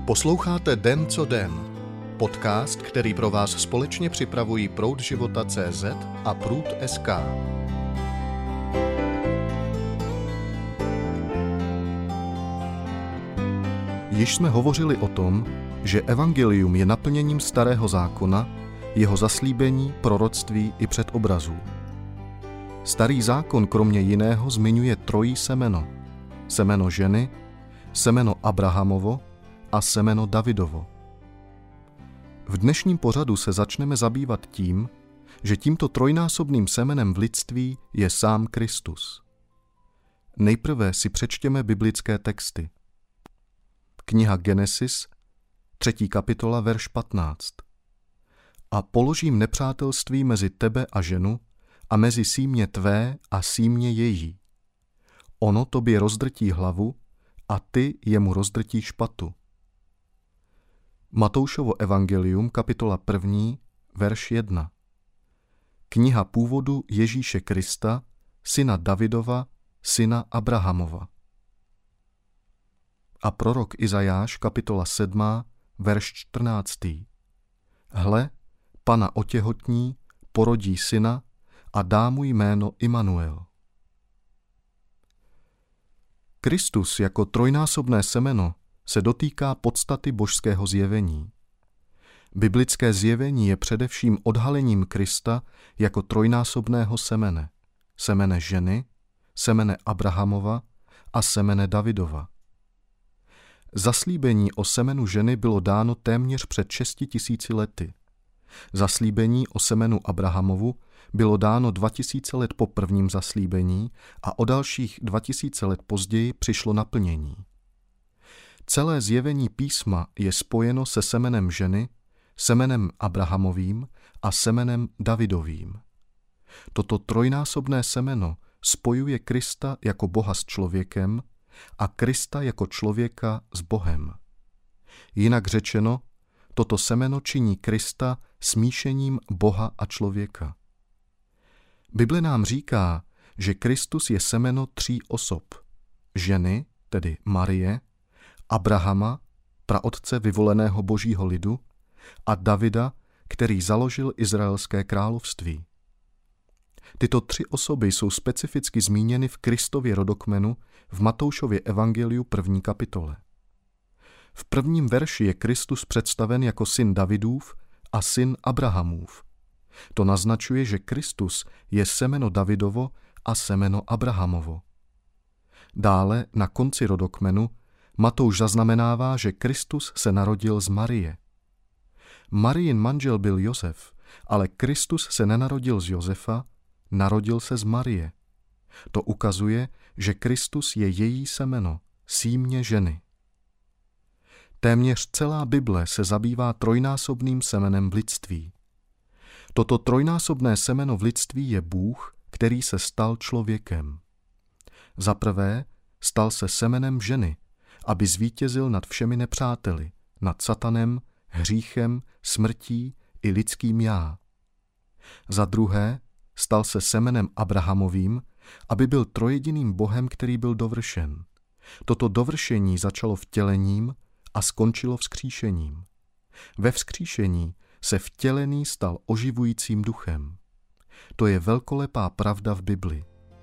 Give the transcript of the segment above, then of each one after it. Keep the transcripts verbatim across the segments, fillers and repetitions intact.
Posloucháte Den co den, podcast, který pro vás společně připravují Proud života tečka cé zet a Průd tečka es ká. Již jsme hovořili o tom, že evangelium je naplněním starého zákona, jeho zaslíbení, proroctví i předobrazů. Starý zákon kromě jiného zmiňuje trojí semeno. Semeno ženy, semeno Abrahamovo a semeno Davidovo. V dnešním pořadu se začneme zabývat tím, že tímto trojnásobným semenem v lidství je sám Kristus. Nejprve si přečtěme biblické texty. Kniha Genesis, třetí kapitola, verš patnáct. A položím nepřátelství mezi tebe a ženu a mezi símě tvé a símě její. Ono tobě rozdrtí hlavu a ty jemu rozdrtíš patu. Matoušovo evangelium, kapitola první, verš jedna. Kniha původu Ježíše Krista, syna Davidova, syna Abrahamova. A prorok Izajáš, kapitola sedmá, verš čtrnáctý. Hle, Pana otěhotní, porodí syna a dá mu jméno Immanuel. Kristus jako trojnásobné semeno se dotýká podstaty božského zjevení. Biblické zjevení je především odhalením Krista jako trojnásobného semene, semene ženy, semene Abrahamova a semene Davidova. Zaslíbení o semenu ženy bylo dáno téměř před šesti tisíci lety. Zaslíbení o semenu Abrahamovu bylo dáno dva tisíce let po prvním zaslíbení a o dalších dva tisíce let později přišlo naplnění. Celé zjevení písma je spojeno se semenem ženy, semenem Abrahamovým a semenem Davidovým. Toto trojnásobné semeno spojuje Krista jako Boha s člověkem a Krista jako člověka s Bohem. Jinak řečeno, toto semeno činí Krista smíšením Boha a člověka. Bible nám říká, že Kristus je semeno tří osob. Ženy, tedy Marie, Abrahama, praotce vyvoleného božího lidu, a Davida, který založil izraelské království. Tyto tři osoby jsou specificky zmíněny v Kristově rodokmenu v Matoušově evangeliu první kapitole. V prvním verši je Kristus představen jako syn Davidův a syn Abrahamův. To naznačuje, že Kristus je semeno Davidovo a semeno Abrahamovo. Dále na konci rodokmenu Matouš zaznamenává, že Kristus se narodil z Marie. Marijin manžel byl Josef, ale Kristus se nenarodil z Josefa, narodil se z Marie. To ukazuje, že Kristus je její semeno, símě ženy. Téměř celá Bible se zabývá trojnásobným semenem v lidství. Toto trojnásobné semeno v lidství je Bůh, který se stal člověkem. Za prvé, stal se semenem ženy, aby zvítězil nad všemi nepřáteli, nad satanem, hříchem, smrtí i lidským já. Za druhé, stal se semenem Abrahamovým, aby byl trojediným Bohem, který byl dovršen. Toto dovršení začalo vtělením a skončilo vzkříšením. Ve vzkříšení se vtělený stal oživujícím duchem. To je velkolepá pravda v Bibli.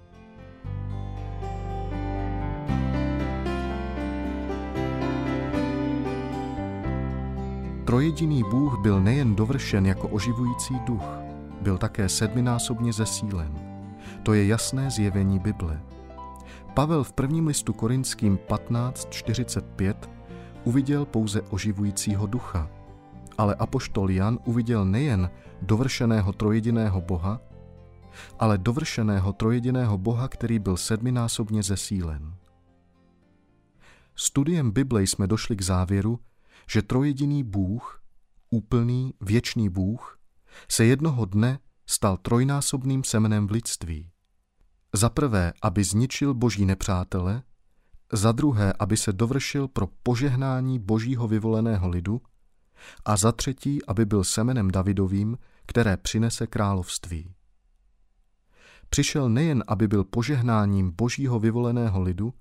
Trojediný Bůh byl nejen dovršen jako oživující duch, byl také sedminásobně zesílen. To je jasné zjevení Bible. Pavel v prvním listu Korinským patnáct čtyřicet pět uviděl pouze oživujícího ducha, ale apoštol Jan uviděl nejen dovršeného trojediného Boha, ale dovršeného trojediného Boha, který byl sedminásobně zesílen. Studiem Bible jsme došli k závěru, že trojediný Bůh, úplný, věčný Bůh, se jednoho dne stal trojnásobným semenem v lidství. Za prvé, aby zničil boží nepřátele, za druhé, aby se dovršil pro požehnání božího vyvoleného lidu a za třetí, aby byl semenem Davidovým, které přinese království. Přišel nejen, aby byl požehnáním božího vyvoleného lidu,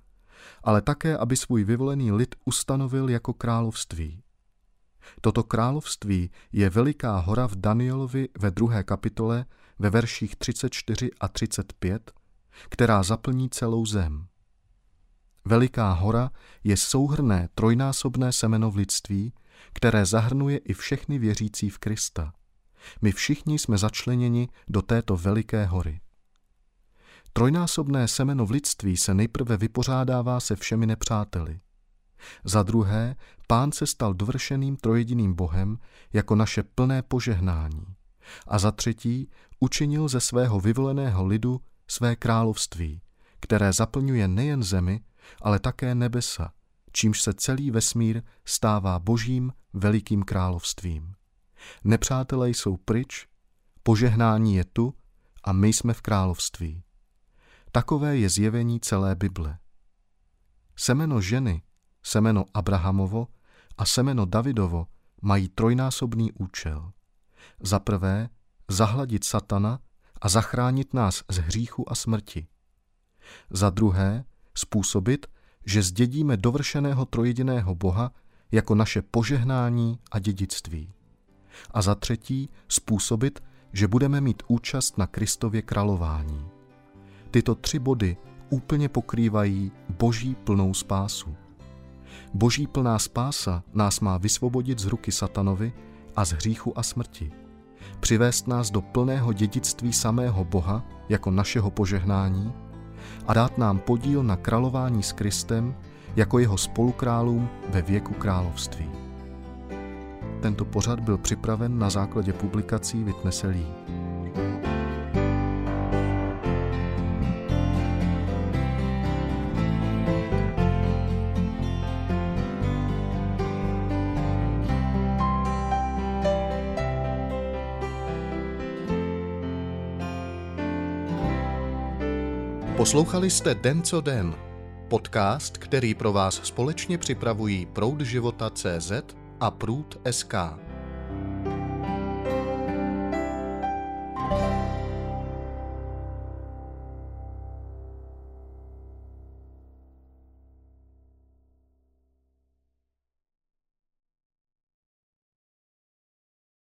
ale také, aby svůj vyvolený lid ustanovil jako království. Toto království je veliká hora v Danielovi ve druhé kapitole ve verších třicet čtyři a třicet pět, která zaplní celou zem. Veliká hora je souhrnné trojnásobné semeno v lidství, které zahrnuje i všechny věřící v Krista. My všichni jsme začleněni do této veliké hory. Trojnásobné semeno v lidství se nejprve vypořádává se všemi nepřáteli. Za druhé, Pán se stal dovršeným trojediným Bohem jako naše plné požehnání. A za třetí, učinil ze svého vyvoleného lidu své království, které zaplňuje nejen zemi, ale také nebesa, čímž se celý vesmír stává božím velikým královstvím. Nepřátelé jsou pryč, požehnání je tu a my jsme v království. Takové je zjevení celé Bible. Semeno ženy, semeno Abrahamovo a semeno Davidovo mají trojnásobný účel. Za prvé, zahladit satana a zachránit nás z hříchu a smrti. Za druhé, způsobit, že zdědíme dovršeného trojediného Boha jako naše požehnání a dědictví. A za třetí, způsobit, že budeme mít účast na Kristově králování. Tyto tři body úplně pokrývají Boží plnou spásu. Boží plná spása nás má vysvobodit z ruky satanovi a z hříchu a smrti. Přivést nás do plného dědictví samého Boha jako našeho požehnání a dát nám podíl na králování s Kristem jako jeho spolukrálům ve věku království. Tento pořad byl připraven na základě publikací Witness Lee. Poslouchali jste Den co den, podcast, který pro vás společně připravují Proud života tečka cé zet a Proud tečka es ká.